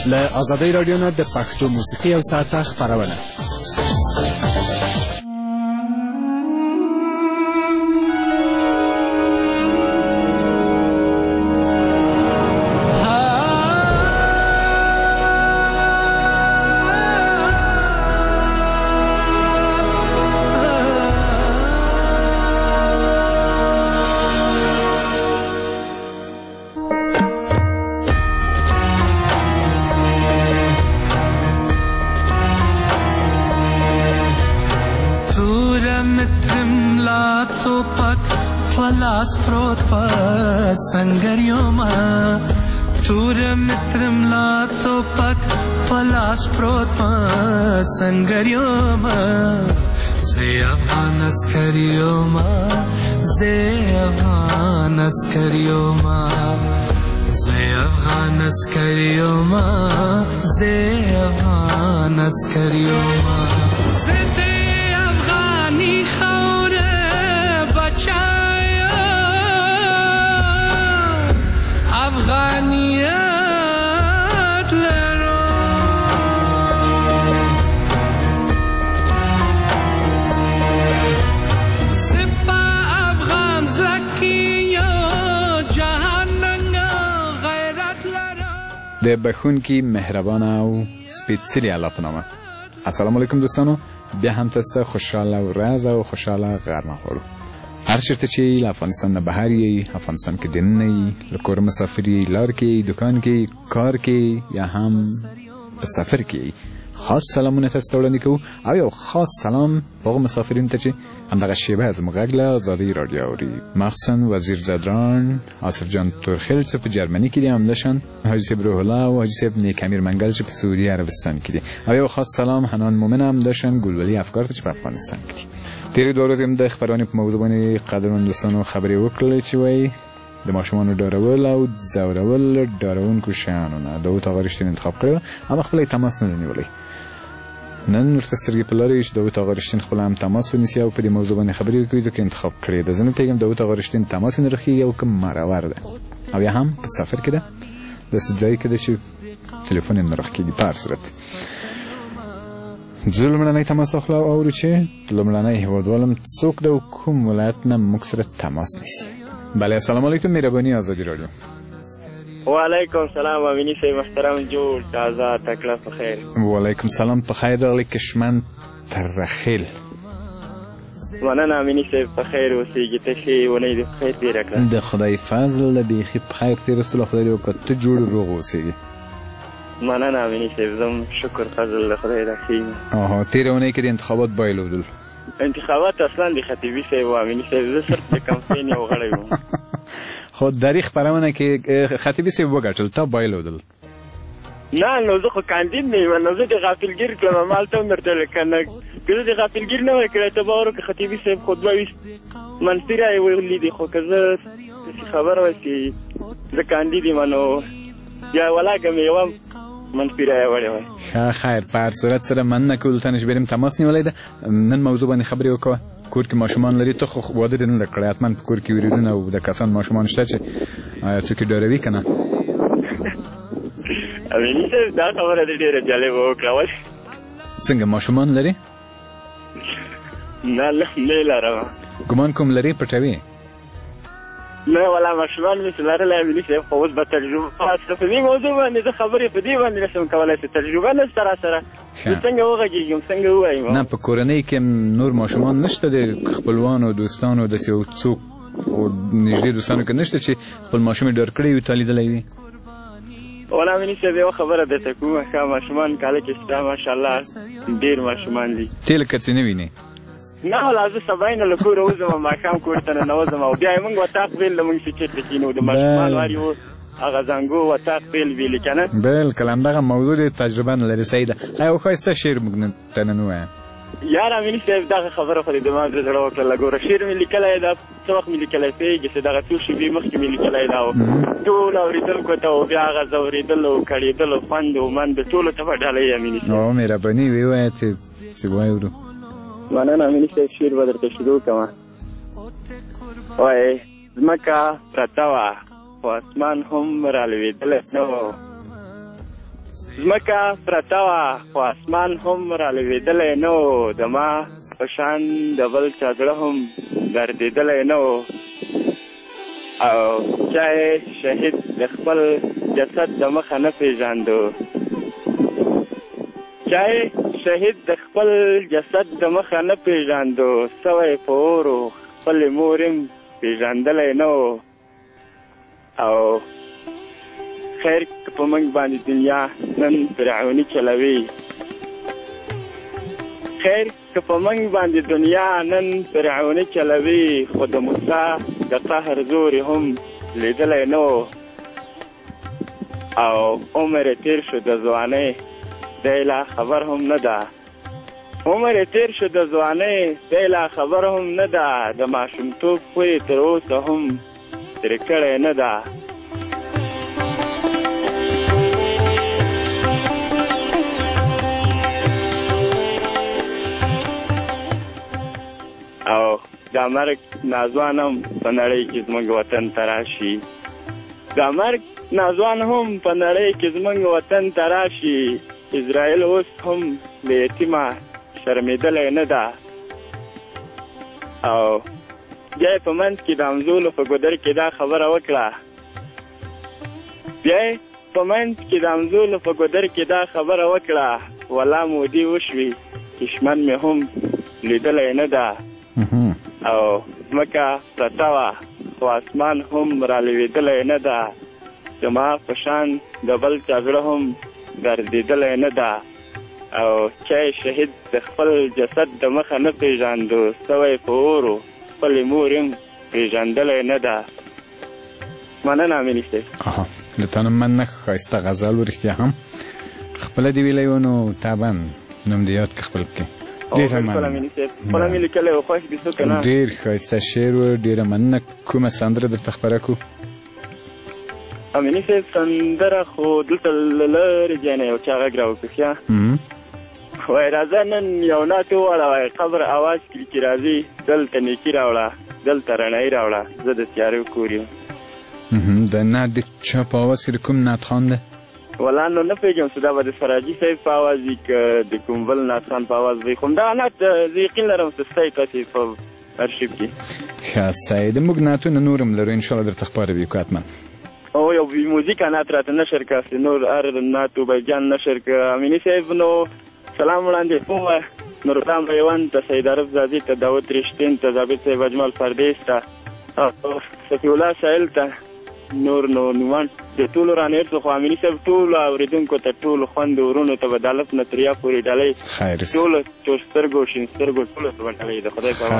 له ازادۍ راډیو نه د پښتو موسیقي یو ساعته خپرونه. Sprot pa sangarioma tur mitrim la topak palas sprot pa sangarioma ze afghan askarioma ze afghan askarioma ze afghan askarioma ze afghan askarioma ze afghani khawre bacha افغانیت لرو سپا افغان زکیو جهاننگ غیرت لرو. د بخونکی مهربان او سپیڅلی الله په نامه. السلام علیکم دوستانو، بیا هم تاسو خوشاله ورځ او خوشاله غرمه غواړو. هر چیرته چې له افغانستان نه بهر یې، افغانستان کې دننه یې، له کور مسافر یې، لار کې، دکان کې، کار کې یا هم په سفر کې، خاص سلامونه تاسو ته وړاندې کوو او یو خاص سلام هغو مسافرینو ته چې همدغه شیبه زموږ غږ له ازادۍ راډیو اوري، مخصوصا وزیر زدران، آصف جان تورخیل چې په جرمني کې دي، همداشان حاجي صاحب روح الله او حاجي صاحب نیک امیر منګل چې په سعودي عربستان کې دي، او یو خاص سلام حنان مومن همداشان ګلولي افکار ته چې په افغانستان کې دي. تیرې 2 ورځې هم د خپرونې په موضوع باندې قدرمن دوستانو خبرې وکړلې چې وایي د ماشومانو ډارول او ځورول ډارونکو شیانو نه داود آقا رښتین انتخاب کړی، اما خپله یې تماس نه دی نیولی. نن ورته سترګې په لاره چې داود آقا رښتین خپله هم تماس ونیسي او په دې موضوع باندې خبرې وکړي، ځکه انتخاب کړی ده. زه نه پوهېږم داود آقا رښتین تماس یې نه رخېږي او که مرور ده او یا هم په سفر کې ده، داسې ځای کې ده چې تلیفون یې نه رخکېږي. په هر صورت زه لومړنی تماس اخلو او اورو چې لومړنی هیوادوالم څوک ده او کوم ولایت نه موږ سره تماس نیسي. بله، السلام علیکم، مهرباني ازادي راډیو. وعلیکم سلام امینی صاحب محترم، جوړ تازه تکړه په خیر. وعلیکم سلام، په خیر راغلی کشمن ترخیل. مننه امینی صاحب، په خیر اوسېږي، تشې اونۍ دې په خیر تېره کړه. د خدای فضل ده، بیخي په خیر تېره سوله، خدای دې وکړه ته جوړ روغ اوسېږي. مننه امینی صاحب، زم شکر فضل د خدای د ښې. تېره اونۍ کې د انتخابات بایلودل. انتخابات اصلا د خطیبي صاحب و امینی صاحب، زه صرف د کمپین یو غړی وم. خو درې خپرونه کې خطیبي صاحب وګټل، تا بایلودل. نه نو زه خو کاندید نه یم، نو زه د غافلګیر کړم، همالته هم درته کنه که زه د غافلګیر نه وای کړی ته به وارو که خطیبي صاحب خطبه ویست منفي رایې ویلي دي، خو که زه داسې خبره وه چې زه کاندید یم نو یا ولاکه مې یوه منفي رایه وړې وای. ښه خیر، په هر صورت سره مننه کوو دلته نه چې بریم تماس نیولی ده. نن موضوع باندې خبرې وکړه. کور کې ماشومان لري، ته خو واده دې نه ده کړی، حتما په کور کې وریدونه او د کسان ماشومان شته چې څوک یې ډاروي که نه؟ امیني صاحب دا خبره دې ډېره جالبه وکړه. ولې څنګه ماشومان لري؟ نه نه لرم. ګمان کوم لري پټوي؟ نه ولا ماشومان مې چې لرلی امیني صاحب، خو اوس به تجربه په دې موضوع باندې زه خبرې په دې باندې نشم کولی چې تجربه نشته راسره، زه څنګه وغږېږم څنګه ووایم. نه په کورنۍ کې نور ماشومان نشته د خپلوانو دوستانو داسې څوک نږدې دوستانو کې نشته چې خپل ماشوم یې ډار کړی وي تا لیدلی وي؟ ولا امیني صاحب یوه خبره درته کوم، ښه ماشومان کاله کې شته ماشاءالله ډېر ماشومان دي. ته لکه څه نه وینې؟ نه ولا زه سبا یې نه له کوره وځم، ماښام کور ته ننوځم او بیا یې موږ وطاق بیل له موږ چې چېرته کښېنو د ماشومان وار یو هغه زنګو وطاق بیل ویلې که نه. بلکل همدغه موضوع دې تجربه نه لري. صحیح ده. یو ښایسته شعر موږ ته نن ووایه. یار امیني صاحب دغه خبره خو دې دما د زړه وکړله. ګوره شعر مې لیکلی دا څه وخت مې لیکلی پوهېږې چې دغه څو شېبې مخکې مې لیکلی دا و ټول اورېدونکو ته او بیا هغه ځورېدل او کړېدل او خوند او مند ټولو ته به ډالۍ امیني صاحب. مهرباني ووایه چې وایو. مننه امیني صاحب، شعر به درته شروع کومه. وایي ځمکه پرته وه خو اسمان هم رالوېدلی نه و، ځمکه پرته وه خو اسمان هم رالوېدلی نه و د ما په شان د بل چا زړه هم دردېدلی نه و او چا یې شهید د خپل جسد د مخه نه پېژاندو شهید د خپل جسد د مخه نه پېژاندو سوی په اورو خپلې مور هم پېژندلی نه و او خیر که په موږ باندې دنیا نن فرعوني چلوي خو د موسی د قهر زور هم لیدلی نه و او عمر یې تېر شو د ځوانۍ دی لا خبر هم نه ده د ماشومتوب خو یې تر اوسه هم ترې کړی نه ده او دا مرګ ناځوان هم په نړۍ کې زموږ وطن ته راشي اسرائیل اوس هم له یتیمه شرمېدلی نه ده او بیا یې په منځ کې د همزولو په ګودر کې دا خبره وکړه ولا مودې وشوي دشمن مې هم لیدلی نه ده او ځمکه پرته وه خو اسمان هم رالوېدلی نه ده زما په شان د بل چا زړه هم دردېدلی نه ده او چا یې شهید د خپل جسد د مخه نه پېژاندو سوی په اورو خپلې مور هم پېژندلی نه ده مننه امیني صاحب له تا نه مننه ښایسته غزل و رښتیا هم خپله دې ویلی و نو طبعا نوم دې یاد که خپل کې ډېره مننه ډېر ښایسته شعر و ډېره مننه کومه سندره درته خپره کړو امیني صاحب سندره خو دلته له لرې ځای نه یو چا غږ راوکړ وایي راځه نن یو نعت وواړه وایي قبر اواز کړي چې راځي دلته نیکي راوړه دلته رڼایي راوړه زه د تیارو کور یم د نعت د چا په اواز کې د کوم نعت خان دی والله نو نه پوهېږم چې دا به د سراجي صاحب په اواز وي که د کوم بل نعت خان په اواز وي خو همدغه نعت زه یقین لرم چې ستاسې تاسې په ارشیف کې ښه سعید موږ نعتونه نور هم لرو انشاءالله درته خپاره به یو حتما او یو موزیک نعت راته نشر که نور هر نعت وبیجان نشر که امیني صاحب نو سلام وړاندې ووایه نورستان پیوند ته سید عرب زادي ته داود رښتین ته ضابط صاحب اجمل پردیس ته صفي الله سایل ته نور نو نومان د ټولو رانهیر څخه امیني صاحب ټولو اورېدونکو ته ټولو خوندو ورونو ته به د الف نه تر یا پورې ډالۍ ټولو چورسترګو شینسترګو ټولو ته به ډالۍ د خدای په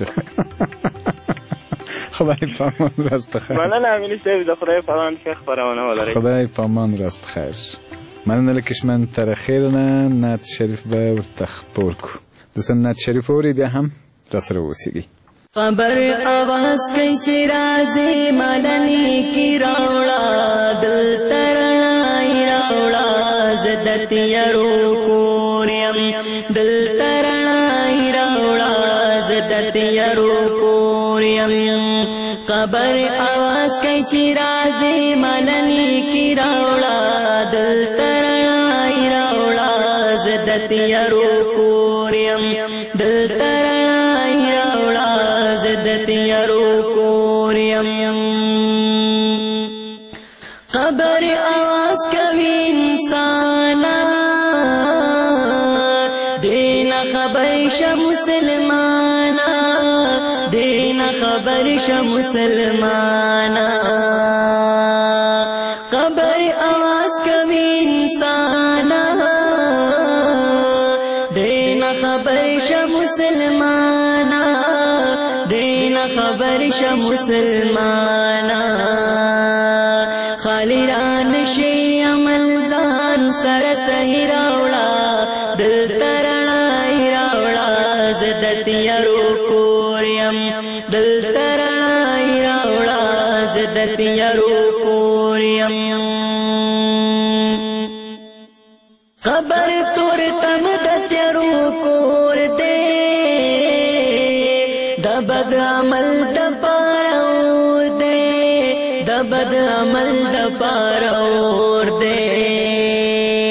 خدای په امان راست خیر مننه امیني صاحب د خدای په امان ښه خپرونه ولرئ خدای په امان راست خیر مننه له کشمن تر خیرونه نعت شریف به ورته خپور کړو دوستان نعت شریف اورئ بیا هم راسره اوسیږئ خبر آواز کوي چې راځي ملني کې راوړه دلته رڼایي راوړه زه د تیارو کور یم دلته رڼایي راوړه زه د تیارو کور یم خبر آواز کوي چې راځي ملني کې راوړه دلته رڼایي راوړه زه د تیارو کور یم دلته رڼایي راوړه زه د تیارو کور یم خبر آواز کوي انسانا دین خبر شه مسلمانا دین خبر شه مسلمانا خبر آواز کوي انسانا دین خبر شه مسلمانا دین خبر شه مسلمانا خالی ران شي عمل ځان سره صحیح راوړه دلته رڼایي راوړه زه د تیارو کور یم دلته رڼایي راوړه زه د تیارو کور یم قبر تور تم د تیارو کور دی د بد عمل د پاره اور دی د بد عمل د پاره اور دی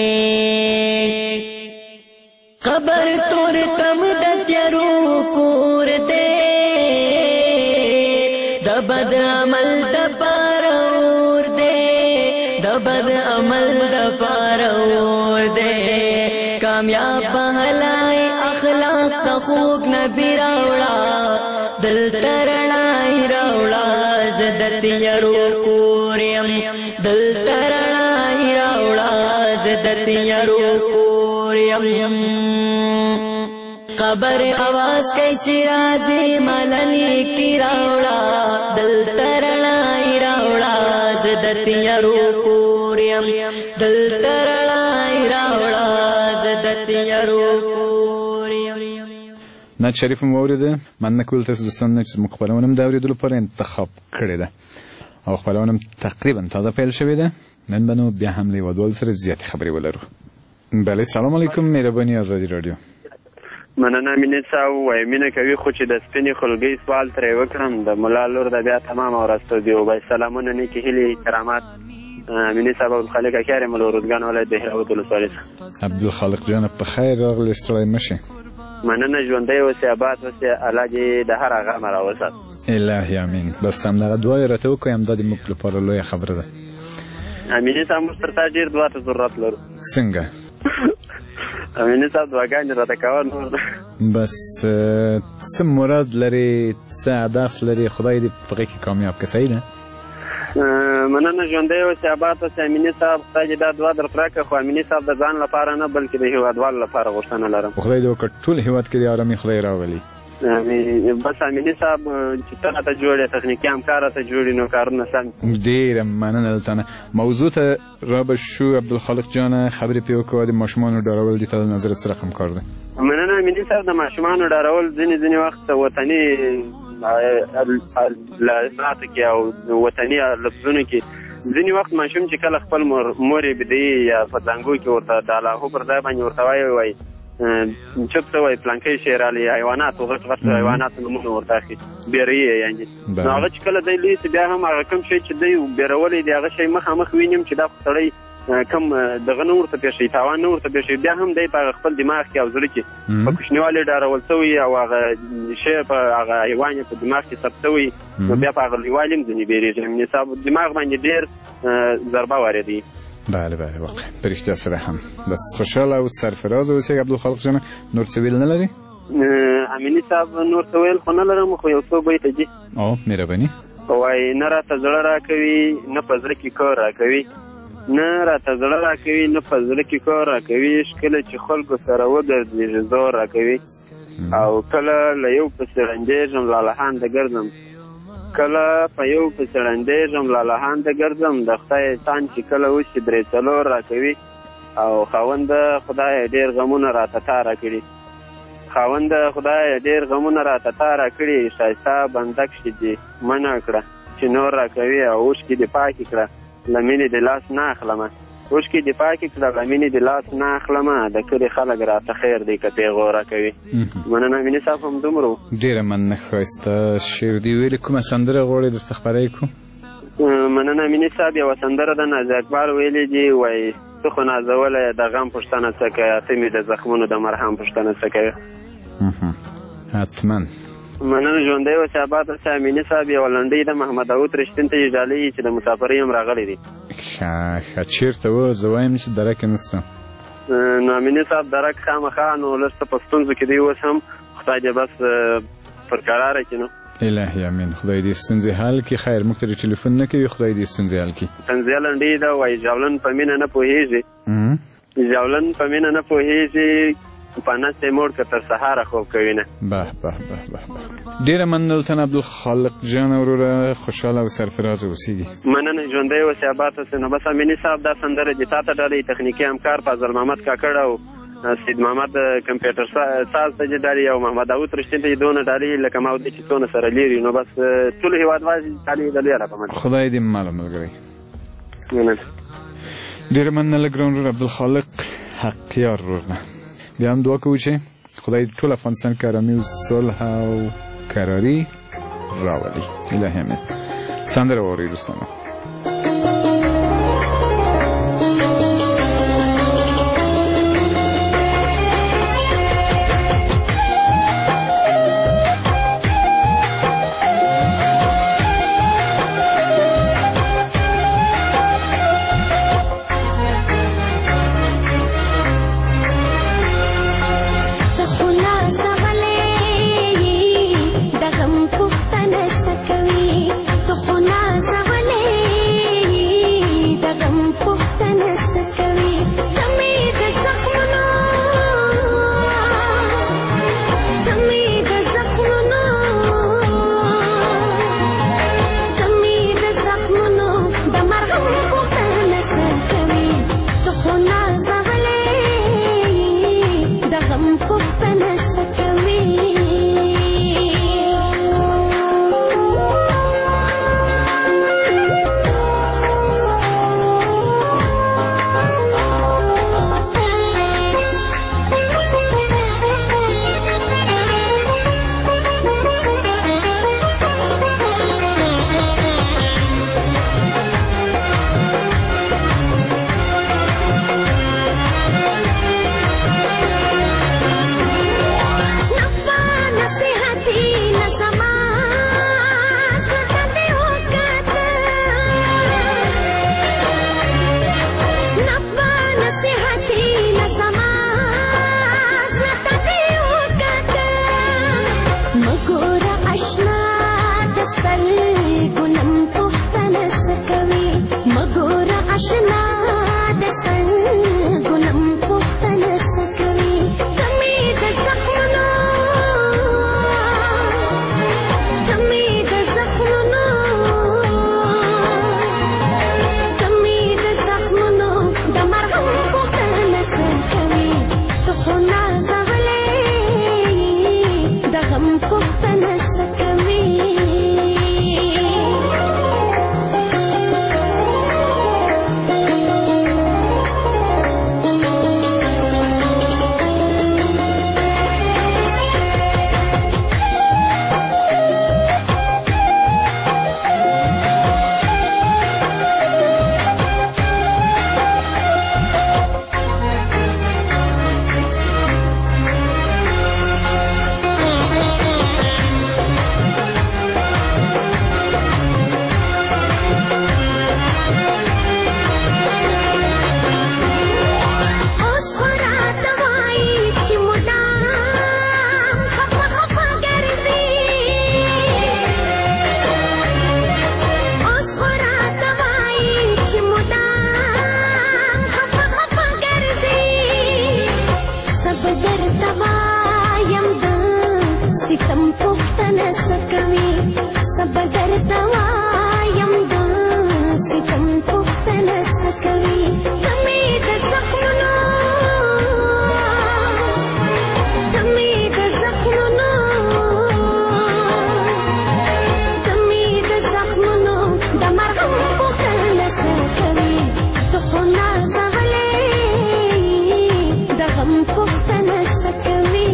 قبر تور تم د تیارو کور دے د بد عمل د پاره اور دے د بد عمل د پاره اور دے کامیاب پهلای اخلاق ته خوږ نبی راوړه دل ترړای راوړه زدت یارو کوریم دل ترړای راوړه زدت یارو کوریم قبر आवाज کوي چې راځي ملنی کی راوړه دل ترړای راوړه زدت یارو کوریم دل ترړای راوړه زدت یارو کوریم. نعت شریف مو اوریده. من کول تاسو دوستان چې موږ خپلوانم د اوریدلو لپاره انتخاب کړی ده او خپلوانم تقریبا تازه پیل شوی ده. نن بنو بیا هم له ودول سره زیات خبرې ولرو. بله سلام علیکم مهرباني آزادي رادیو. مننه مینه ساو وای مینه کوي خو چې د سپینې خلګۍ سوال ترې وکړم د مولا لور د بیا تمام اورستو دی او سلامونه نیکی هیلې کرامات مینه صاحب عبدالخالق اکارم الورودگان ولایت دهراوت ولسوالۍ عبدالخالق جان په خیر راغلی ستړی مشي. مننه ژوندی اوسې آباد اوسې الله دې د هر هغه غم راوسات. الهي امین. بس همدغه دعا یې راته وکړئ همدا د موږ لپاره لویه خبره ده. امینې صاحب موږ تر تا ډېر دعا ته ضرورت لرو. څنګه؟ امینې صاحب دعاګانې راته کوه نور بس څه مراد لري څه هدف لري خدای دې په هغې کې کامیاب کړي. صحیح ده؟ مننه ژوندی اوسې آباد اوسې امینې صاحب خدای دې دا دعا در راکړه خو امینې صاحب د ځان لپاره نه بلکې د هېوادوالو لپاره غوښتنه لرم. خدای دې وکړه ټول هېواد کې د ارامي خدای راولي. بس امینې صاحب چې ته راته جوړې تخنیکي همکار راته جوړې نو کارونه سم. ډېره مننه دلته نه موضوع ته رابه شو عبدالخالق جانه خبرې پرې وکړه د ماشومانو ډارول دي تا د نظرت څه رقم کار دی؟ مننه امینې صاحب د ماشومانو ډارول ځینې وخت وطني لغاتو کې او وطني لفظونو کې ځینې وخت ماشوم چې کله خپل مور یې بدوي یا په زانګو کې ورته د اللهو پر ځای باندې ورته وایي چپ ته وایي پلانکی شی رالی حیواناتو غټ حیواناتو نومونه ورته اخلي بیروي یې یعنې نو هغه چې کله دی لوی سي بیا هم هغه کوم شی چې دی بیرولی دی هغه شی مخامخ وینم چې دا خو سړی کم دغه نه ورته پېښوي تاوان نه ورته پېښوي بیا هم دی په هغه خپل دماغ کې او زړه کې په کوچنیوالي ډارول شوی او هغه شی په هغه حیوان یې په دماغ کې ثبت شوی نو بیا په هغه لویوالي هم ځینې بیرېږي نصاب دماغ باندې ډېر ضربه واردوي. بله بله واقعا په رښتیا سره هم بس خوشحاله او سرفراز اوسئ عبدالخالق جانه. نور څه ویل نه لري؟ امینې صاحب نور څه ویل خو نه لرم خو یو څو بیته دي. مهرباني. وایي نه راته زړه راکوي نه په زړه کې کار راکوي نه راته زړه راکوي نه په زړه کې کار راکوي کله چې خلکو سره وګرځېږي زور راکوي او کله له یو پسې ړندېږم لالهانده ګرځم کله په یو پسې ړندېږم لالهانده ګرځم د خدای احسان چې کله وشي درې څلور راکوي او خاونده خدای ډېر غمونه راته تاره کړي خاونده خدای ډېر غمونه راته تاره کړي ښایسته بنده کښې دې منع کړه چې نور راکوي او اوښکې دې پاکې کړه له مینې د لاس نه اخلمه اوښکې دې پاکې کړه له مینې د لاس نه اخلمه د کلي خلک راته خیر دی که پیغور راکوي. مننه مینې صاحب همدومره و. ډېره مننه ښایسته شعر دې ویلې کومه سندره غواړې درته خپره کړو؟ مننه مینې صاحب یوه سندره د نازي اقبال ویلې دي وایي ته خو نازولی د غم پوښتنه څه کوې ته مې د زخمونو د مرهم پوښتنه څه کوې. حتما. مننه ژوندی اوسې آباد اوسې امینې صاحب یوه لنډۍ د محمد داود رښتین ته یې ډالۍ چې د مسافرۍ هم راغلی دي. ښه چېرته و زه وایم چې درک یې نشته. نو امینې صاحب درک خامخا نو لږ څه په ستونزو کې دی اوس هم خدای دې بس پر قراره کړي نو. الهي امین. خدای دې ستونزې حل کړي. خیر موږ ته ټلیفون نه کوي خدای دې ستونزې حل کړي. طنزیه لنډۍ ده وایي ژاولن په مینه نه پوهېږي ژاولن په مینه نه پوهېږي په نس یې موړ که تر سهاره خوب کوي نه. به به به به ډېره مننه دلته عبدالخالق جان وروره خوشحاله او سرفراز اوسېږي. مننه ژوندی اوسې آباد اوسې. نو بس امینې صاحب دا سندره دې تا ته ډالۍ تخنیکي همکار فاضل محمد کاکړ او سید محمد کمپیوټر ساز ته دې ډالۍ او محمد داود رښتین ته دې دونه ډالۍ لکه ما ودې چې څونه سره لري نو بس ټول هېوادوال ډالۍ د لویه راپه خدای دې ماله ملګری. مننه. ډېره مننه له ګران ورور عبدالخالق حقیار ورور نه. بیا هم دعا کوو چې خدای ټول افغانستان کې ارامي او صلح او کراري راولي. الهي امین. سندره واورئ دوستانو. سکوي مګور اشنا د سنگونم پختنه سکوي کمی د زخمونو کمی د زخمونو کمی د زخمونو د مرهم پختنه سکوي تو خو نازولې د غم پختنه سکوي ستم پختنه سکوي صبر دوایم د ستم پختنه سکوي کمی د زخمونو کمی د زخمونو کمی د زخمونو د مرهم پختنه سکوي تو خو نازولې د غم پختنه سکوي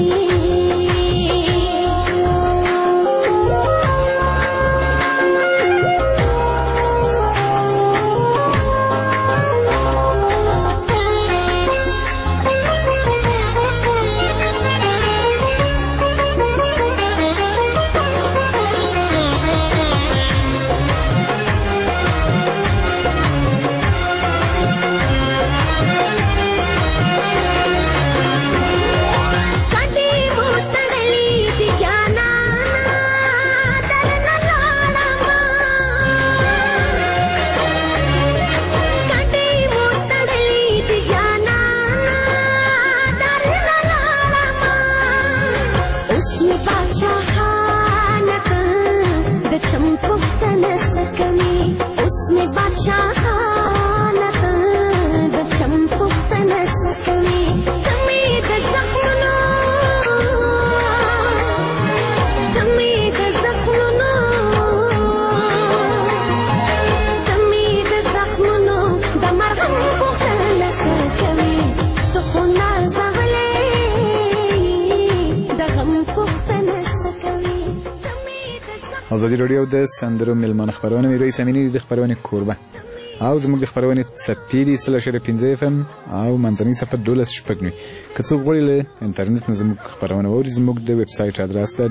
ازادي رادیو د سندرو ملمانه خبرونه مې رئیس امینی د خبرونه کوربه او زموږ د خبرونه څپې 3.5 FM او منځنۍ صفحه 12 شپږنی که څوک غواړي له انټرنیټ نه زموږ خبرونه واوري زموږ د ویب سټ ادرس ده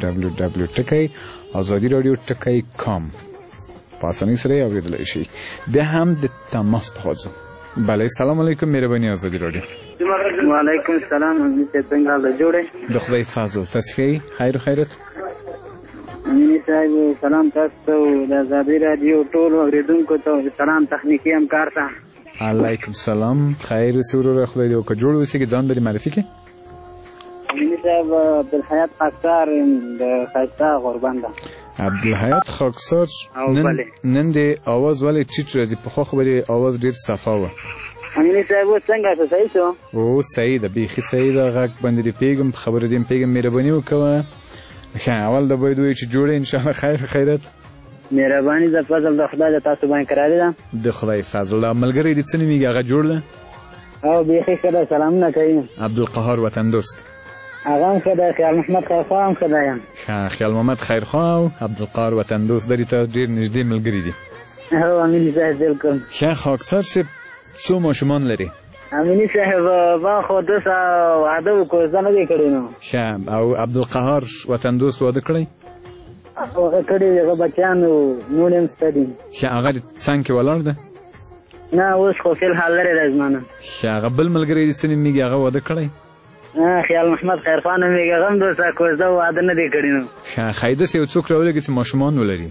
www.azadiradiotakai.com په اسانۍ سره اوریدلای شي بیا هم د تماس په حاضر بله سلام علیکم مهرباني ازادي رادیو وعلیکم السلام څنګه حال جوړه د خدای فضل تاسو خیر خیرت امینی صاحب سلام تاسو د ازادي رادیو ټول اوریدونکو ته سلام تخنیکی همکار ته علیکم سلام خیر سرور خدای دې او جوړ اوسې ځان بری معرفي کې امینی صاحب عبدالحیات خاکسار د خاصه قربان ده عبدالحیات خاکسار نن دې आवाज ولې ټیټ راځي په خو خبرې आवाज ډیر صفا و امینی صاحب څنګه ته صحیح شو او صحیح ده بیخي صحیح ده غږ باندې پیغام خبر دې پیغام مهرباني وکوه اول د بيدوي چې جوړه ان شاء الله خیرت مهرباني د فضل د خدای د تاسو باندې کرا دي د خدای فضل ملګری دې څنګه میږي هغه جوړله او بیخي کله سلام نه کوي عبدالقهار وطن دوست هغه خدای خیال محمد خیرخواه خدایم خیال محمد خیرخواه او عبدالقهار وطن دوست دې ته ډیر نږدې ملګری دي او امین صاحب بالکل شیخ اکثر څه څو ماشومان لري امینی صاحب ما خو دسه وعده وکړ ځنه دې کړی نو شام او عبدالقهار وطن دوست واده کړی هغه کړی هغه بچانو نونم ستدي هغه څنګه ولر ده نه اوس خو فل حال لري رزمانه هغه بل ملګری دې سنې میږي هغه واده کړی خیال محمد خیرخان میگه غم دوسته کوزده واده نه دی کړی نو خایده سه یو څوک راولګي چې ماشومان ولري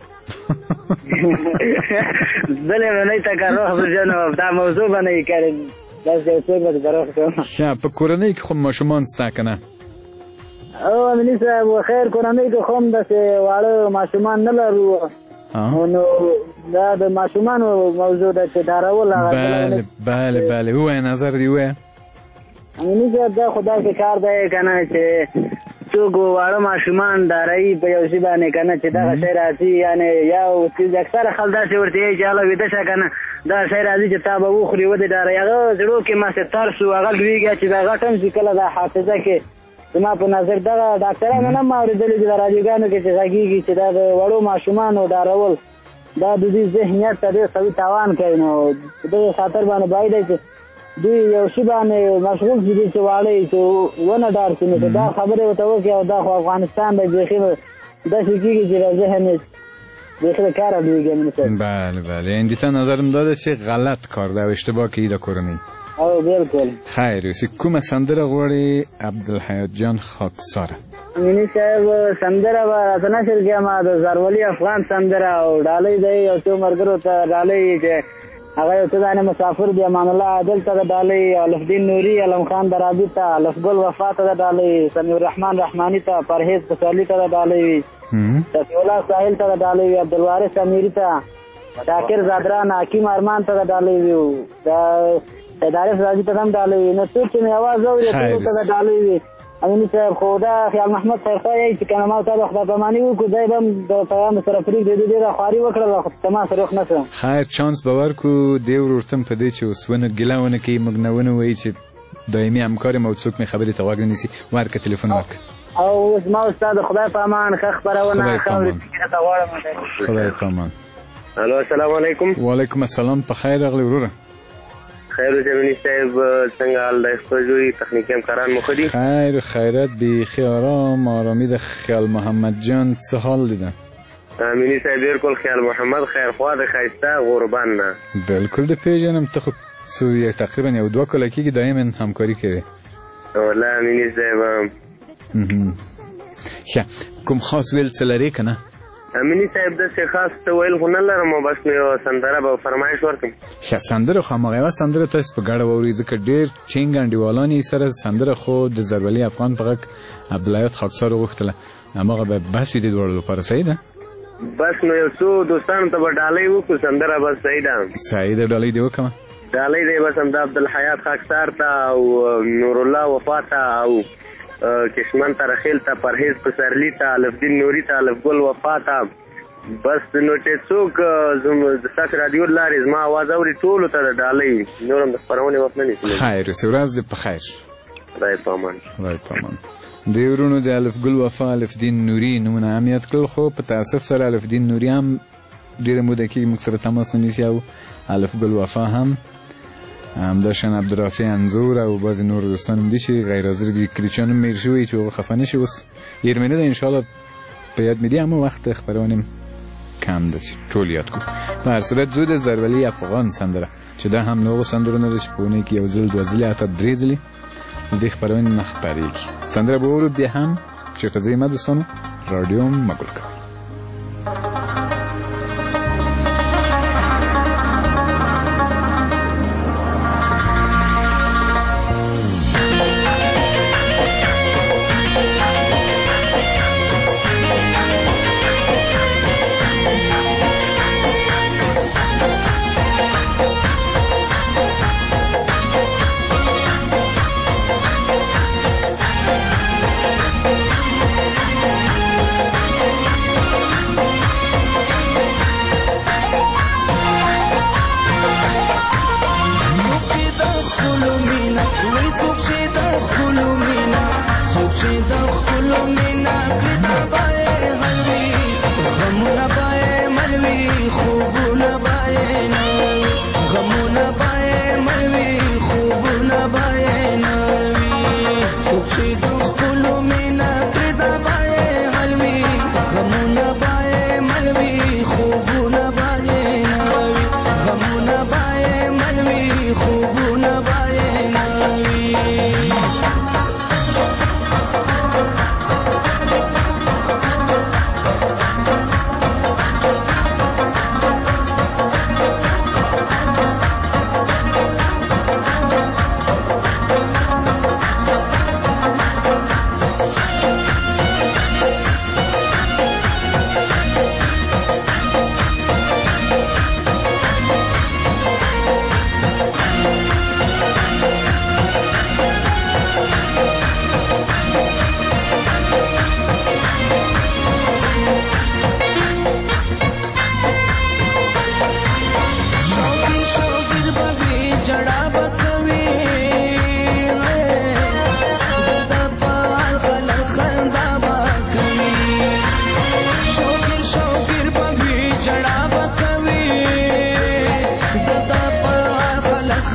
زله نه تا کارو خبر جنو دا موضوع باندې کړی دا څه څه به درو کوم په کورنۍ کې خو ماشومان ستا کنه او امني صاحب خیر کورنۍ کې خو د واړه ماشومان نه لرو نو دا د ماشومان موضوع د دارول هغه بله هو نظر دی وای امني صاحب دا خدای کې کار دی کنه چې څوک واړه ماشومان داري په یو ځای باندې کنه چې دا شی راځي یعنی یو چې اکثر خلک دا څه ورته چې الله ویده شه کنه دا شی راځي چې تا به وخوري و دې داري هغه زړو کې ما څه ترسو هغه لویږي چې دا غټم چې کله دا حافظه کې زما په نظر دا ډاکټرانو نه ما اورېدلي چې د راډیوګانو کې چې غږیږي چې دا د وړو ماشومانو ډارول دا د دې ذهنیت ته ډېر قوي تاوان کوي نو د دې خاطر باندې باید چې دوی یو شی باندې مشغول دي چې واړی چې ونه ډار شي نو دا خبره ورته وکړي او دا خو افغانستان د بیخي داسې کېږي چې د ذهن بیخي کار دیږي. بله اندیته نظرم داده چې غلط کار ده او اشتباه کوي د کورنۍ. او بالکل خیر یوسي کومه سندره غواړي عبدالحیات جان خاکساره؟ مینی صاحب سندره به راته نشر کړي ما د زرولی افغان سندره او ډالۍ دی او څو ملګرو ته ډالۍ چې هغه یو څه دانه مسافر دی امان الله عادل ته ډالۍ الفدین نوري علم خان درابي ته الفګل وفا ته ډالۍ سمیر الرحمن رحماني ته پرهیز پسرلی ته ډالۍ شفیع الله ساحل ته ډالۍ عبدالوارث امیری ته شاکر زادران حکیم ارمان ته ډالۍ ویو دا ادارې راځي ته هم ډالۍ نو څوک چې आवाज اوري ته ډالۍ وي امین صاحب خدا خیال محمد خیرخوای چې کنه ما ته خدای پاماني وکړو دای بم د پیغام سره فریق دې دې خواري وکړل خو تما سره وخت نه خیر چانس باور کو دی ورتم په دې چې وسونه ګلاونه کې مګنونه وای چې دایمي همکار مو څوک می خبرې ته واګ نسی ورکه تلیفون ورک او ما استاد خدای پامان خبرونه خبرې ته غواړم خدای پامان. الو السلام علیکم. وعلیکم السلام په خیر اغلی وروره. خیر زمینی صاحب څنګه حال دی خپلوي تخنیکی همکاران مو خدي خیر خیرت بی آرامی د خیال محمد جان څه حال دیده؟ امینی صاحب بالکل خیال محمد خیر خوا د خیسته غربان نه بالکل د پیژنم ته خو سوی تقریبا یو دوه کال کېږي دائما همکاری کړې والله امینی صاحب ښه کوم خاص ویل څه لري که نه؟ امینی صاحب داسې خاص څه ویل خو نه لرم او بس مې یوه سندره به فرمایش ورکړم. ښه سندره خو هماغه یوه سندره تاسو په ګډه واورئ ځکه ډېر ټینګ انډیوالان یې سره سندره خو د زربلي افغان په غږ عبدالحیات خاکسار وغوښتله هماغه به بس وي د دواړو لپاره صحیح ده؟ بس نو یو څو دوستانو ته به ډالۍ وکړو سندره بس صحیح ده صحیح ده ډالۍ دې وکړمه ډالۍ دی بس همدا عبدالحیات خاکسار ته او نورالله وفا ته او کشمن ته رخیل ته پرهیز پسرلی ته الفدین نوري ته الفګل وفا ته بس نو چې څوک د ستاسو راډیو لارې زما اواز اوري ټولو ته د ډالۍ نور هم د خپرونې وخت نه نیسي. خیر اوسې ورځ دې په خیر. خدای په امان. خدای په امان. د ورونو د الفګل وفا الفدین نوري نومونه هم یاد کړل خو په تاسف سره الفدین نوري هم ډېره موده کېږي موږ سره تماس ونیسي او الفګل وفا هم همداشان عبدالرافع انځور او بعضې نور دوستان هم دي چې غیر حاضر دي کلیچیان هم میر شوي چې هغه خفه نه شي اوس یېرمنې ده انشاءالله په یاد مې دي همه وخت خپرونې کم ده چې ټول یاد کړو. په هر صورت زو د زربلي افغان سندره چې دا هم نوغو سندرونه ده چې په اونۍ کې یو ځل دوه ځلې حتی درې ځلې د دې خپرونې نه خپرېږي سندره به اورو بیا هم چېرته ځئ ما دوستانو راډیو مه ګل کوئ.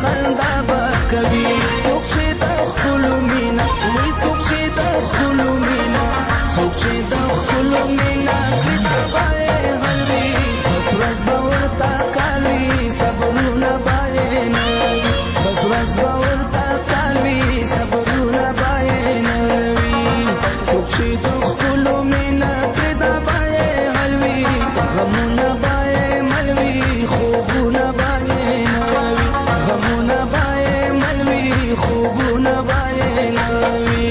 خندا به کوي څوک چې د ښکلو مینه وي څوک چې د ښکلو مینه څوک چې د ښکلو مینه کړي سبا یې حل وي بس ورځ به ورته کال وي صبرونه به یې نه وي بس ورځ به ورته کال وي صبرونه به یې نه وي څوک چې د ښکلو مینه کړي دا به یې حل وي غمونه به یې مل وي خوبونه به یې نه وي غمونه به یې مل وي خوبونه به یې نه وي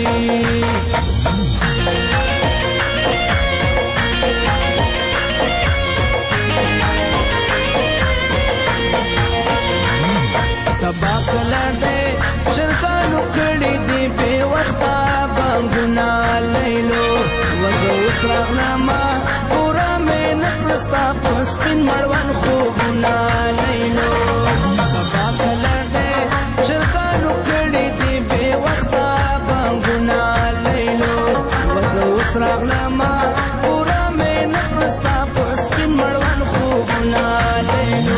سبا کله دی چرګانو کړي دي بې وخته بانګونه لیلو وزه اوس راغلمه پوره مې نه کړه ستا په سپین مړوند خوبونه لیلو سبا کله دی چرګانو کړي دي بې وخته بانګونه لیلو وزه اوس راغلمه پوره مې نه کړه ستا په سپین مړوند خوبونه لیلو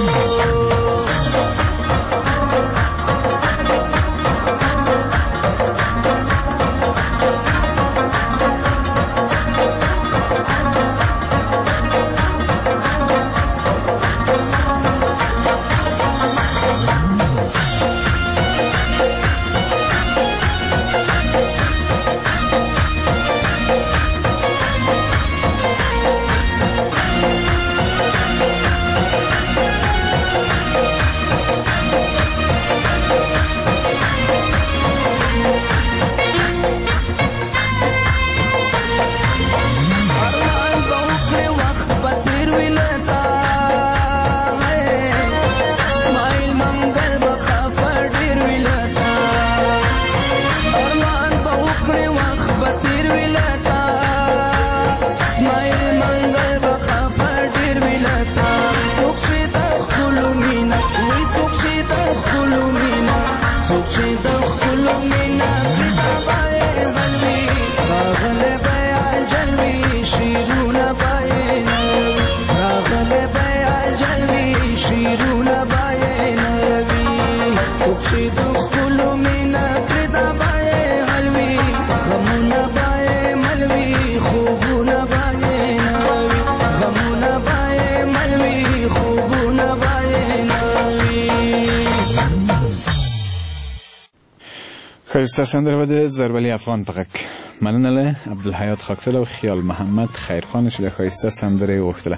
ښایسته سندره به د زربلي افغان په غږ مننه له عبدالحیات خاکسل او خیال محمد خیرخان چې د ښایسته سندرې وغوښتله.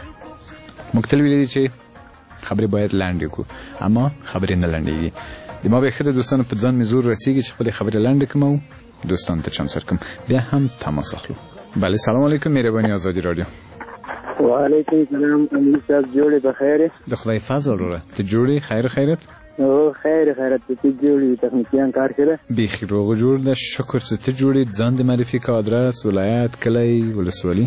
موږ تل ویلي دي چې خبرې باید لنډې کړو اما خبرې نه لنډېږي. د ما به ښه د دوستانو په ځان مې زور رسېږي چې خپلې خبرې لنډې کړم او دوستانو ته چانس ورکړم. بیا هم تماس اخلو. بله سلام علیکم مهرباني آزادي رادیو. وعلیکم السلام امیر صاحب جوړې بخیر د خدای فضل وروره ته جوړې خیر خیرت او خیر خیرت ته جوړې تخنیکیان کار کړه بیخي روغ جوړ ده شکر چې ته جوړې ځان د معرفي کا ادرس ولایت کلی ولسوالي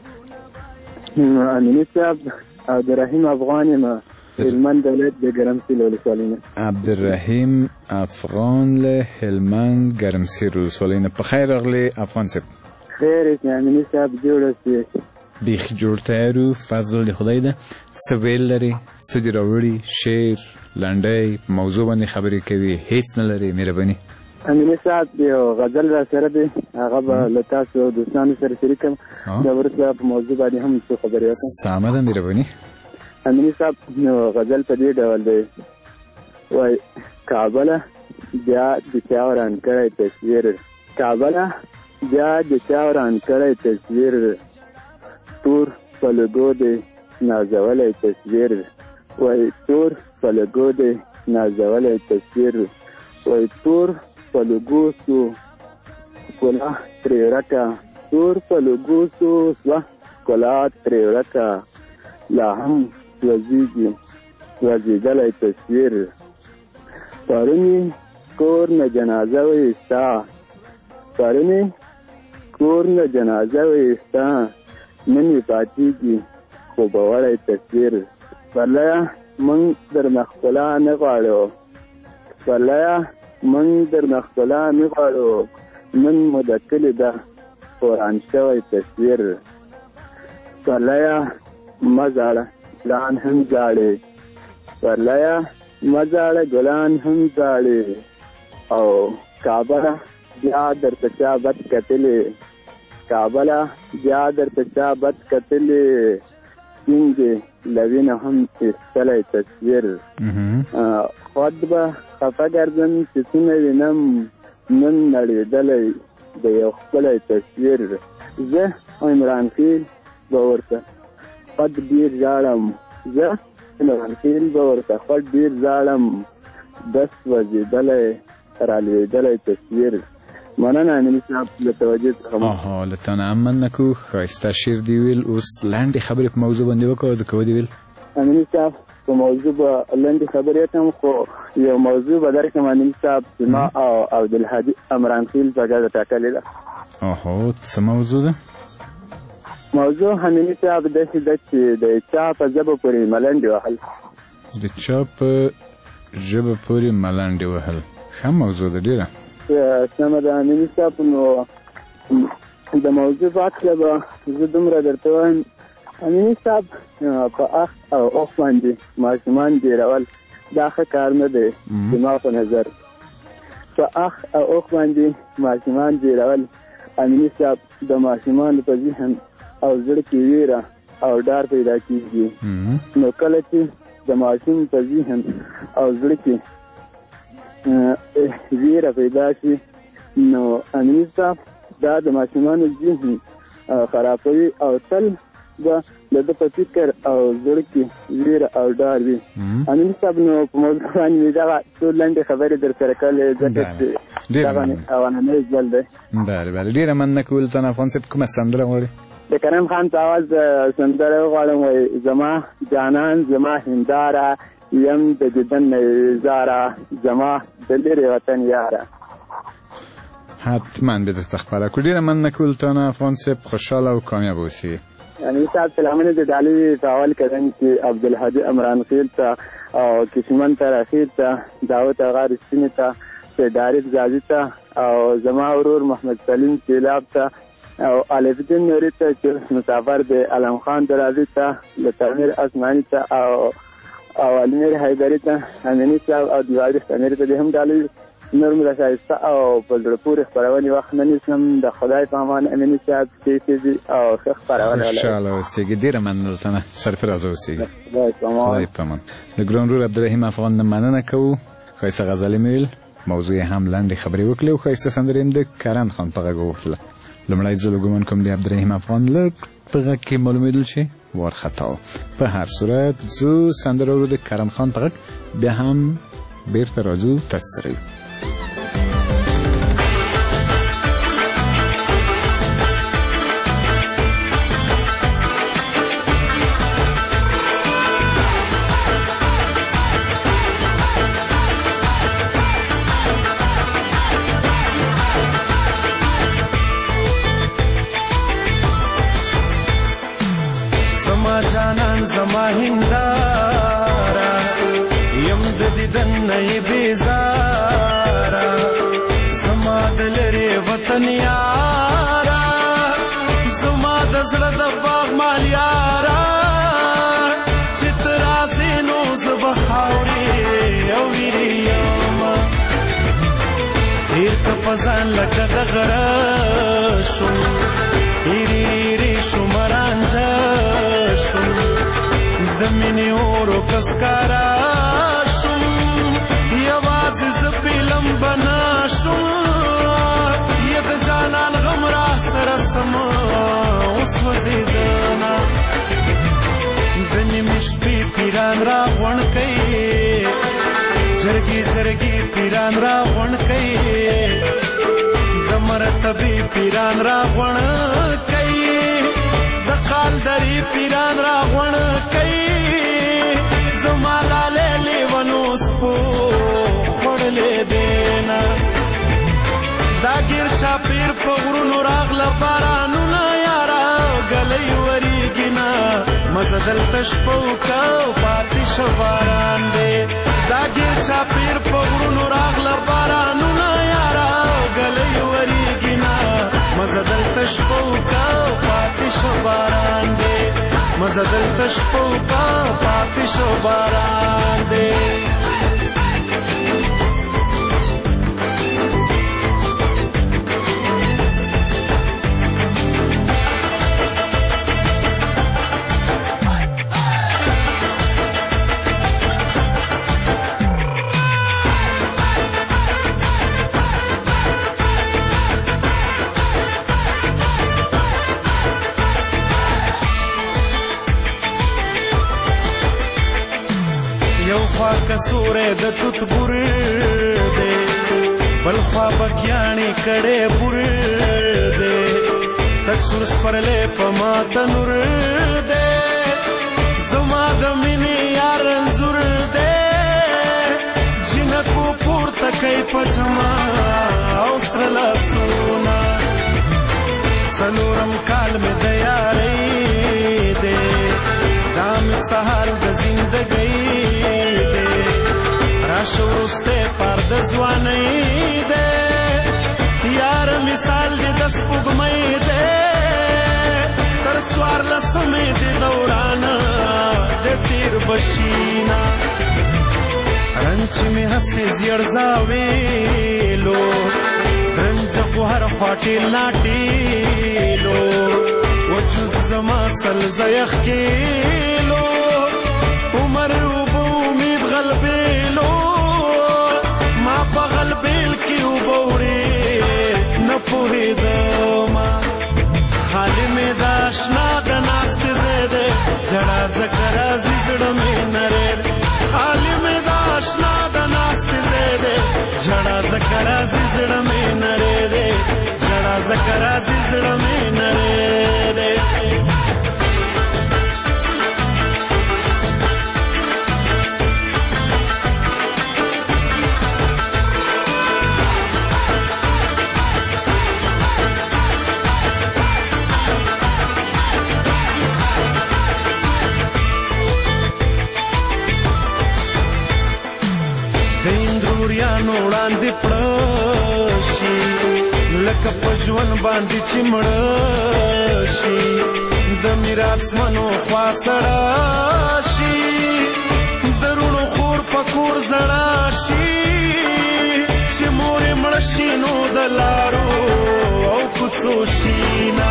امیر صاحب عبدالرحیم افغان یم هلمند ولایت د ګرمسیر ولسوالۍ نه عبدالرحیم افغان له هلمند ګرمسیر ولسوالۍ نه په خیر راغلی افغان صاحب خیر امیر صاحب جوړ اوسئ بیخي جوړ تیارو فضل د خدای ده څه ویل لري څه دې راوړي شعر لنډۍ په موضوع باندې خبرې کوي هیڅ نه لري مهرباني امین صاحب یو غزل را سره دی هغه به له تاسو دوستانو سره شریکم دا ورته په موضوع باندې هم څه خبرې وکړم سمه ده مهرباني امین صاحب غزل په دې ډول دی وای کابل بیا د چاوران کړی تصویر کابل بیا د چاوران کړی تصویر تور پلګو دی نازولی تصویر وای تور پلګو دی نازولی تصویر وای تور پلګو سو کلا ترې ورکه تور پلګو سو کلا ترې ورکه لا هم سوځېږي سوځېدلی تصویر پرونی کور نه جنازه وایستا پرونی کور نه جنازه وایستا نن یې پاتېږي خوبولی تصویر پرلیه موږ درنه ښکلا نه غواړو پرلیه موږ درنه ښکلا نه غواړو نن مو د کلي ده وران شوی تصویر پرلیه مه ژاړه پلان هم ژاړې پرلیه مزاړه ګلان هم زاړي او کابله بیا درته چا بد کتلې کابله بیا درته چا بد کتلې څنګه لوینه هم ایستلی تصویر خود به خفه ګرځم چې څنګه وینم نن نړېدلی د یو ښکلی تصویر زه عمران خیل به ورته خود ډېر ژاړم زه عمران خیل به ورته خود ډېر ژاړم دس وځېدلی رالوېدلی تصویر مننه امیني صاحب له توجه څخه له تا نه هم مننه کوو ښایسته شعر دې ویل اوس لنډې خبرې په موضوع باندې وکړه د کوه دې ویل امیني صاحب په موضوع به لنډې خبرې کوم خو یو موضوع به درکړم امیني صاحب چې ما او عبدالهادي امران خیل په ګډه ټاکلې ده څه موضوع ده موضوع امیني صاحب داسې ده چې د چا په ژبه پورې ملنډې وهل د چا په ژبه پورې ملنډې وهل ښه موضوع ده ډېره سمه ده امیني صاحب نو د موضوع په هکله به زه دومره درته وایم امیني صاحب په اخ او اوښ باندې ماشومان ډېرول دا ښه کار نه دی زما په نظر په اخ او اوښ باندې ماشومان ډېرول امیني صاحب د ماشومانو په ذهن او زړه کې ویره او ډار پیدا کېږي نو کله چې د ماشوم په ذهن او زړه کې ویره پیدا شي نو امیني صاحب دا د ماشومانو ذهن خرابوي او تل به د ده په فکر او زړه کې ویره او ډار وي امیني صاحب نو په موضوع باندې مې دغه څو لنډې خبرې در سره کړلې ځکه چې دغه اولنی ځل دی بله ډېره مننه کوو له تا نه افغان صاحب کومه سندره غواړې د کریم خان په اواز سندره وغواړم وایي زما جانان زما هنداره یم د دیدن نه زاره زما د لرې وطن یاره حتما به درته خپره کړو ډېره مننه کوو له تا نه افغان صاحب خوشحاله او کامیاب اوسئ امیني صاحب سلامونه د ډالۍ په اول کردن چې عبدالهادي امران خیل ته او کشمن ته رخیل ته داود اغا رښتیني ته سیدارف غازي ته او زما ورور محمد سلیم سیلاب ته او الف الدین نوري ته چې مسافر دی علم خان درازي ته لتامیر اسماني ته او علمیر حیدري ته امیني صاحب او دیوالي خمیر ته هم ډالۍ نور ملا شایسته او په زړه پورې خپرونې وخت نه نیسم د خدای په امان امیني صاحب کیسې او ښه خپرونه انشاءالله اوسېږي ډېره مننه له تا نه سرفراز اوسېږي خدای په امان د ګران ورور عبدالرحیم افغان نه مننه کوو ښایسته غزلې مې ویل موضوع یې هم لنډې خبرې وکړې او ښایسته سندرې هم د کرن خان په غږ ووتله لومړی ځل ګومان کوم د عبدالرحیم افغان لږ په غږ کې معلومېدل چې وارخطا و په هر صورت زه سندره ورو د کرن خان په غږ بیا هم بېرته راځو تاسو سره یو زما هنداره یم د دیدن نه بیزاره زما د لرې وطن یاره زما د زړه د باغ مال یاره چې ته راځې نو زه به خاورې او ویرې یم هېر که په ځان لکه د غره شوم هېرې شوم رانجه شوم د مینې اورو کسکارا شوم یوازې زه پیلم بنا شوم یا د جانان غم را سره سم اوس وځېدنه د نیمې شپې پیران را غونډ کوي جرګې جرګې پیران را غونډ کوي د مرتبې پیران را غونډ کوي د قالدرې پیران را غونډ کوي زما لالې لیونو سپو خوړلې دینا دا ګیر چاپیر په غرونو راغله بارانونه یاره ګلۍ وریږي نه مزه دلته شپه وکړه پاتې شه باران دی دا ګیر چاپیر په غرونو راغله بارانونه یاره ګلۍ وریږي نه مزه دلته شپه وکړه پاتې شه باران دی مزه دلته شپه وکړه پاتې شه باران دی خوا کسوره د توت بور دی بل خوا بګیاڼي کړې بور دی تک سور سپرلې په ما تنور دی زما د مینې یار انځور دی جنکو پورته کوي پچما او سره لاسونه څلورم کال مې د یارۍ دی دا مې سهار د زندګۍ دی راشه وروستی پار د ځوانۍ دی یار مثال دی د سپوږمۍ دی تر څوارلسمې د دورانه د تیر بشینه رنګ چې مې هسې زیړ زاویلو رنج خو هر خوا ټېل ناټېلو وجود زما سلزه یخ کېلو عمر اوبه امید غلبېلو ما په غلبېل کې اوبه وړې نه پوهېدمه خالي مې د اشنا د ناستې ځای دی ژړا ځکه راځي زړه مې نری دی خالي مې د اشنا د ناستې ځای دی ژړا ځکه راځي زړه مې نری دی ژړا ځکه راځي زړه مې نری دی یانو وړاندې پړه شي لکه په ژوند باندې چې مړه شي د میراث منو خوا سړه شي د روڼو خور په کور زړه شي چې مور یې مړه شي نو د لارو او کوڅو شینه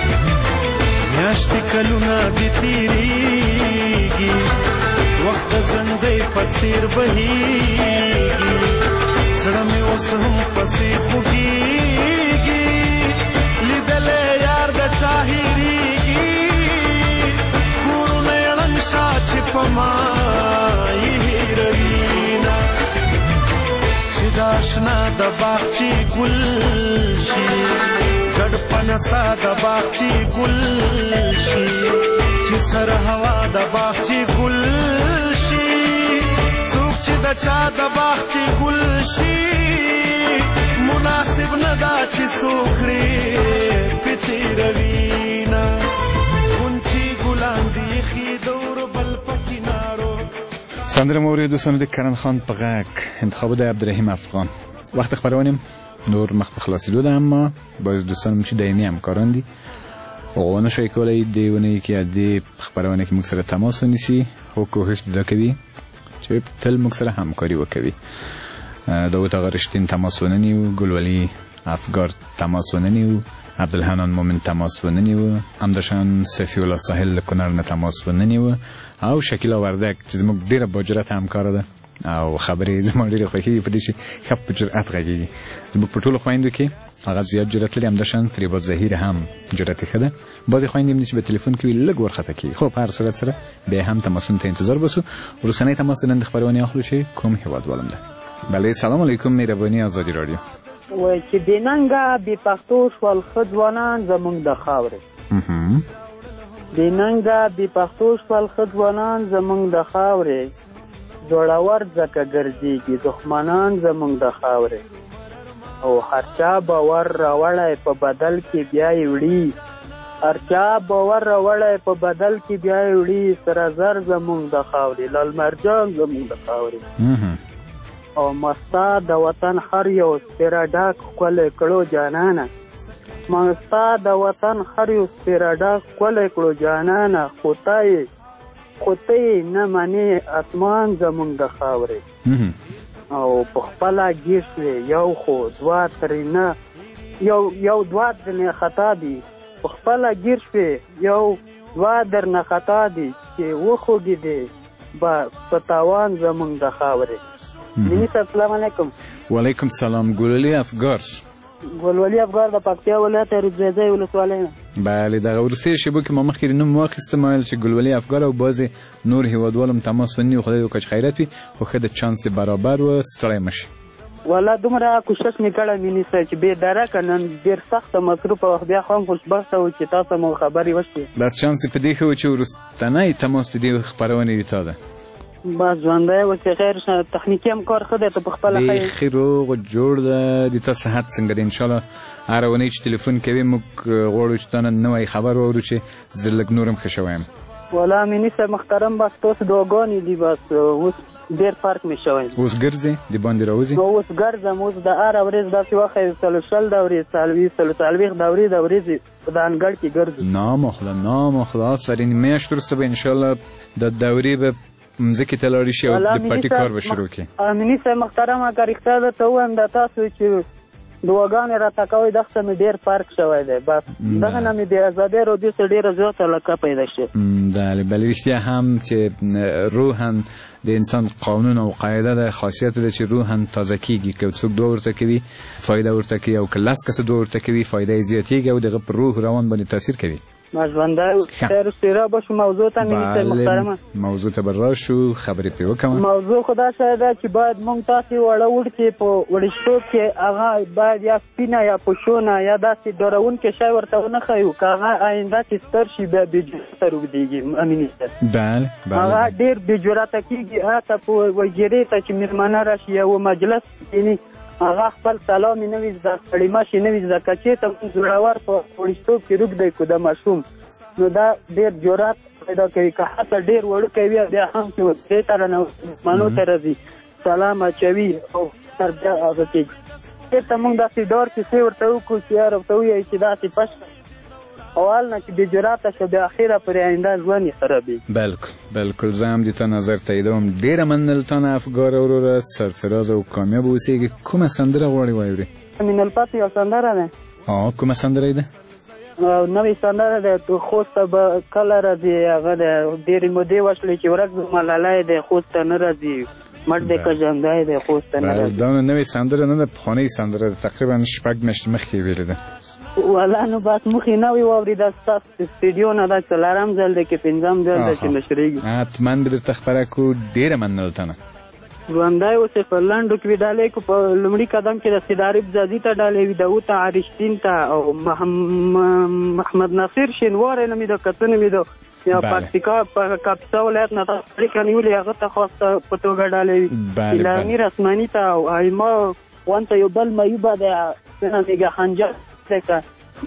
میاشتې کلونه دې تېرېږي وخت د زندۍ په څېر بهېږي زړه مې اوس هم پسې خوږېږي لیدلی یار د چا هېرېږي کورونه یې ړنګ شه چې په ما یې هېروینه چې د اشنا د باغچې ګل شي ګډ په نڅا د باغچې ګل شي چې سره هوا د باغچې ګل شي څوک چې د چا د باغچې ګل شي مناسب نه ده چې څوک کړي پې تېروینه غونچې ګلان دې ایښي د اوربل په کنارو. سندره مورد دوستان د کرن خان په غږ انتخابات عبدالرحیم افغان. وقت خبرونیم نور مخ په خلاصېدو ده، اما باز دوستانم چې دایمي همکاران دي او نشوي کولای دی ونه کې د خبرونه کې موږ سره تماس ونیسي او کوښښ دا کوي چې تل موږ سره همکاري وکړي. داوود آقا رشتین تماس ونیو، ګلولی افگار تماس ونیو، عبدالحنان مومن تماس ونیو، همداشان صفی الله ساحل کنر نه تماس ونیو او شکیلا وردک چې زموږ ډیره باجرت همکار ده او خبرې زموږ ډیره خوښي په دې چې خپ په جرأت غږیږي. زموږ په ټولو خویندو کې هغه زیات جرأت لري، همداشان فریباد زهیر هم جرأت ښه ده. بعضې خویندې چې په تلیفون کې لږ ورخطا کېږي. خو په هر صورت سره بیا هم تماسونو ته انتظار باسو. وروستنی تماس نن د خبرونې اخلو چې کوم هیوادوالم ده. بله سلام علیکم، مهرباني آزادي رادیو. وایي چې بېننګه بې پښتو شول ښه ځوانان زموږ د خاورې. بېننګه بې پښتو شول ښه ځوانان زموږ د خاورې، زړور ځکه ګرځېږي دښمنان زموږ د خاورې، او هر چا باور راوړی په بدل کې بیا یې وړي، هر چا باور راوړی په بدل کې بیا یې وړي، سره زر زموږ د خاورې، لال مرجان زموږ د خاورې، او مستا د وطن هر یو سپېره ډاک ښکلی کړو جانانه، مستا د وطن هر یو سپېره ډاک ښکلی کړو جانانه، خو ته یې نه منې اسمان زموږ د خاورې، او په خپله ګیر شوې یو خو دوه ترېنه یو دوه درنه خطا دي، په خپله ګیر شوې یو دوه درنه خطا دي، چې وخوږېدې به په تاوان زموږ د خاورې. مینی صاحب سلام علیکم. وعلیکم سلام. ګلالي افګار ګلولي افغان د پکتیا ولایت ریګزای ولسوالۍ نه. بله دغه وروستیو شیبو کې ما مخکې نوم واخیستم ویل چې ګلولي افغان او بعضې نور هیوادوال هم تماس ونیو خدای وکړه چې خیرات وي خو ښه د چانس دې برابر و ستړی مه شي. والله دومره کوشش مې کړی میني صاحب چې بې درکه نن ډېر سخته مصروفه وخت بیا خو هم خوشبخته و چې تاسو مو خبرې وشوې. بس چانس یې په دې ښه و چې وروستنی تماس د دې خپرونې وي تا ده. بس ژوندی اوس یې خیر تخنیکي هم کار ښه دی ته پخپله ښه بیخي روغ جوړ ده. د تا صحت څنګه دی؟ انشاءالله هره اونۍ چې تلیفون کوي موږ غواړو چې تا نه نوی خبر واورو چې زه لږ نور هم ښه شوی یم. والله میني صاحب محترم بس تاسو دعاګانې دي بس اوس ډېر فرق مې شوی. اوس ګرځې د باندې راوځي؟ اوس ګرځم اوس د هره ورځ داسې وخت څلور شل دورې څلوېښت دورې د ورځې په د انګړ کې ګرځو. نامخله آفرین میاشت وروسته به انشاءالله د دورې به مځکې ته لاړې شي او د پټي کار به شروع کړي. میني صاحب محترمه که رښتیا درته ووایم د تاسو چې دعاګانې راته کوئ دغه څه مې ډېر فرق شوی دی. بس دغه نه مې د ازادۍ رادیو څخه ډېره زیاته علاقه پیدا شوې. بله رښتیا هم چې روحاً د انسان قانون او قاعده ده خاصیت ده چې روحاً تازه کیږي که څوک دعا ورته کوي فایده ورته کوي او که لس کسه دعا ورته کوي فایده یې زیاتېږي او دغه پر روح روان باندې تاثیر کوي. ژوندی خیر و سیرا باشو موضوع ته میني صاحب محترمه موضوع ته به راشو خبرې پرې وکړم. موضوع خو داسې ده چې باید موږ تاسې واړه وړکې په وړشتوب کې هغه باید یا سپینه یا پوشونه یا داسې ډارونکی شی ورته ونه ښیو که هغه آینده چې ستر شي بیا بېجرته روږدېږي میني صاحب. هغه ډېر بېجرته کېږي هلته په وجیرې ته چې مېلمانه راشي یا و مجلس کښېني هغه خپل سلام یې نه وي زده کلمه شي نه وي زده که چېرته موږ زړور په وړشتوب کې روږدی کړو د ماشوم نو دا ډېر جرات پیدا کوي که حتی ډېر وړوکی وي بیا هم چې دې ته رانه منو ته راځي سلام اچوي او سر بیا هغه کېږي. چېرته موږ داسې ډار کیسې ورته وکړو چې یار ورته ووایي چې داسې پش اول نه چې بې جراته شو بیا اخره پورې آینده ژوند یې خرابېږي. بالکل زه هم د تا نظر تاییدوم. ډېره مننه تا نه افګاره وروره سرفراز او کامیاب اوسېږي. کومه سندره غواړې واورې؟ من الفتح یو سندره ده. کومه سندره یې ده؟ نوې سندره ده خوست ته به کله راځي هغه ده ډېرې مودې وشلې چې ورځ به ملالی دی خوست ته نه راځي مړ دی که ژوندی دی خوست ته نه راځي. دا نو نوې سندره نه ده پخوانۍ سندره ده تقریبا 6 میاشتې مخکې یې ویلې ده. والله نو بس مخې نوې واورېده ستاسو سټډیو نه دا څلورم ځل دی که پنځم ځل دی چې نشرېږي. حتما به درته خپره کړو. ډېره مننه له تا نه. ژوندی اوس یې په لنډو کې ډالۍ کړو. په لومړي قدم کې د سیدارب زادي ته ډالۍ وي داود عارشدین ته او محمد ناصر شینواری نومې ده که څه نومې ده یا پکتیکا په کاپیسا ولایت نه تاسو اړیکه نیولې هغه ته خاص په توګه ډالۍ وي. امیر اسماني ته او ایما وانته یو بل میوبه ده نومېږي خنجر دی که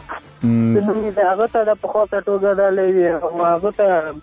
نومې ده هغه ته د په خاصه توګه ډالۍ وي او هغه ته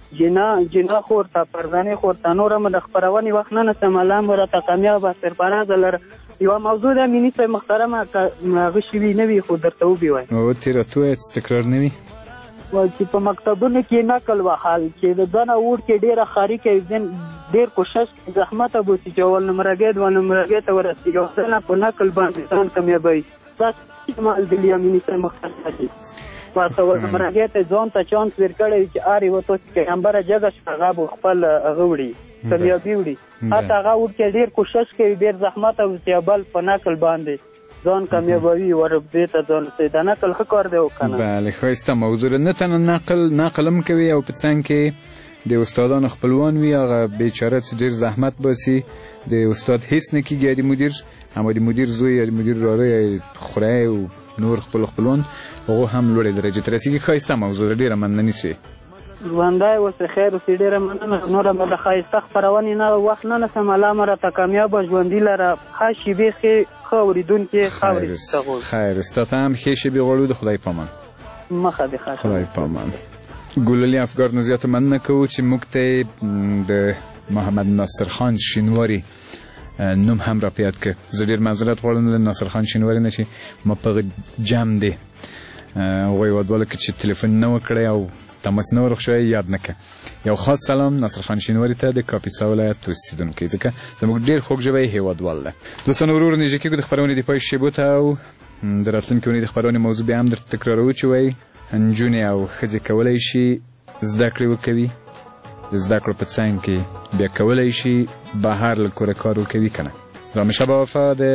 جنا خور ته فرزانې خور ته نور هم د خپرونې وخت نه نسم الله مو راته کامیابه سرفرازه لره یوه موضوع ده میني صاحب محترمه که هغه شوي نه وي خو درته وبې وایم تېره تو تکرار نه وي چې په مکتبونو کې نقل وهل چې د دنه ووړ کې ډېره خاري کوي ډېر کوشش زحمته بوسي چې اول نمرګۍ دوه نمرګۍ ته ورسېږي او ځنه په نقل باندې ځان کامیابوي دا استعمال دي میني صاحب محترمه دي بس اول نمرګۍ ته ځان ته چانس ورکړی چې ارې وته چې پیغمبره جګه شوه هغه به خپل هغه وړي کامیابي وړي حتی هغه وړ کې ډېر کوشش کوي ډېر زحمته بوسي بل په نقل باندې ځان کامیابوي وربدې ته ځان سي دا نقل ښه کار دی وکنه. بله ښایسته موضوع نه تنه نقل هم کوي او په څنګ کې د استادانو خپلوان وي هغه بیچاره چې ډېر زحمت باسي د استاد هیڅ نه کېږي یا د مدیر اما د مدیر زوی یا د مدیر وراره یا خوری او نور خپلوان هغو هم لوړې درجې ته رسېږي. ښایسته موضوع ده ډېره مننه نیسئ. ژوندی اوسې خیر اوسې ډېره مننه نوره به د ښایسته خپرونې نه وخت نه نسم الله مو راته کامیابه ژوندي لره ښه شېبې ښه اورېدونکي ښه اورېدونکي خیر ستا ته هم ښې شېبې غواړو د خدای پامان مخه دې ښه خدای پامان. ګلالي افګار نه زیاته مننه کوو چې موږ ته د محمد ناصر خان شینواري نوم هم را پیاد که زه ډېر معذرت غواړم د ناصر خان شینواري نه چې ما په جمع دی هغوی هېوادوالو کې چې تلیفون نه وکړی او تماس نه ورخ شوی یاد نه که یو خاص سلام ناصر خان شینواري ته د کاپیسا ولایت اوسېدونکی ځکه زموږ ډېر خوږ ژبی هېوادوال ده. دوستانو ورو نږدې کېږو د خپرونې د پای شېبو ته او د راتلونکې اونۍ د خپرونې موضوع بیا هم درته تکرارو چې وایي نجونې او ښځې کولی شي زده کړې وکوي د زده کړو په څنګ کې بیا کولی شي بهر له کوره کار وکوي که نه. رامیشه با وفا د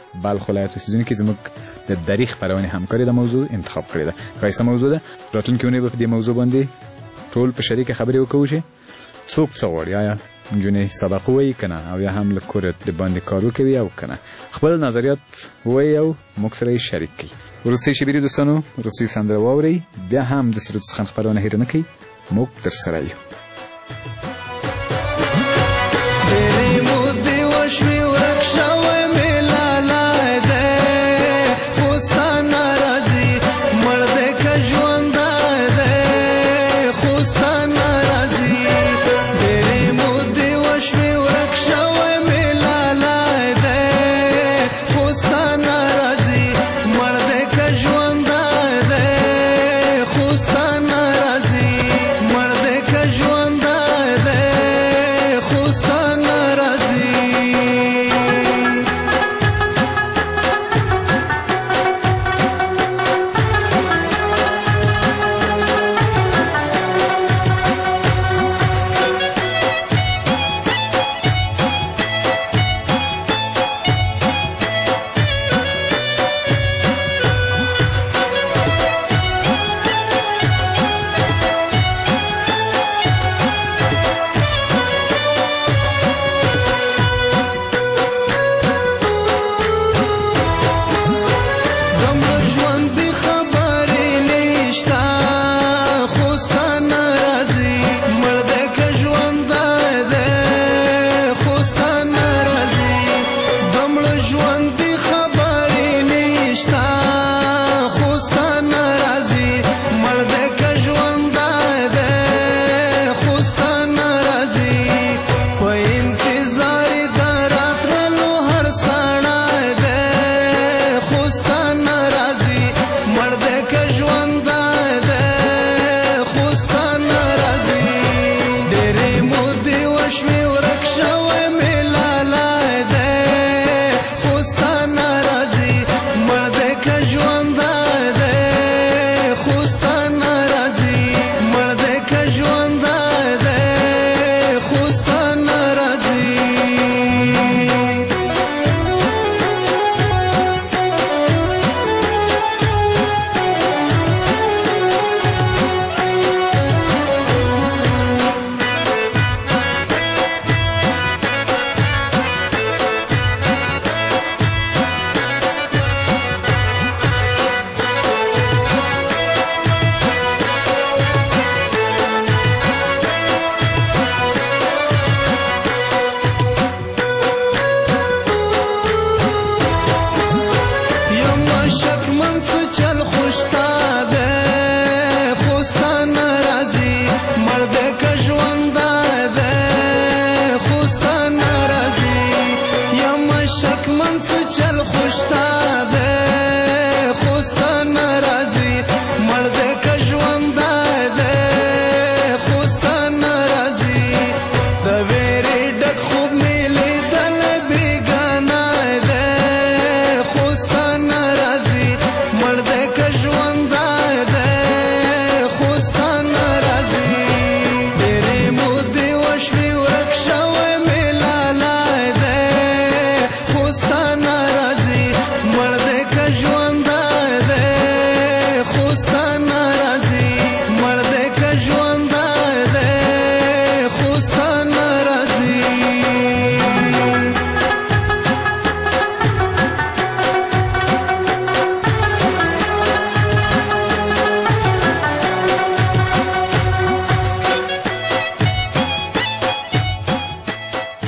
بلخ ولایت اوسیدونکي زموږ د دریغ خپرونې همکاري د موضوع انتخاب کړې ده. ښایسته موضوع ده. راتلونکې اونۍ به په دې موضوع باندې ټول په شریکه خبرې وکړو چې څوک څه غواړي، آیا نجونې سبق ووایي که نه، او یا هم له کوره د باندې کار وکوي او که نه. خپل نظریات ووایي او موږ سره یې شریک کړي. وروستۍ شېبې دوستانو، وروستۍ سندره واورئ، بیا هم د سرود څخه خپرونه هېره نه کوي. موږ در سره یو. ډېرې مودې وشوې ورک شوی مې لالی دی، خو ستا نه راځي مړ دی که ژوندی دی، خو ستا نه راځي. ډېرې مودې وشوې ورک شوی مې لالی دی، خو ستا نه راځي مړ دی که ژوندی دی، خو ستا نه راځي مړ دی که ژوندی دی، خو ستا شکمن څه چل خوشتا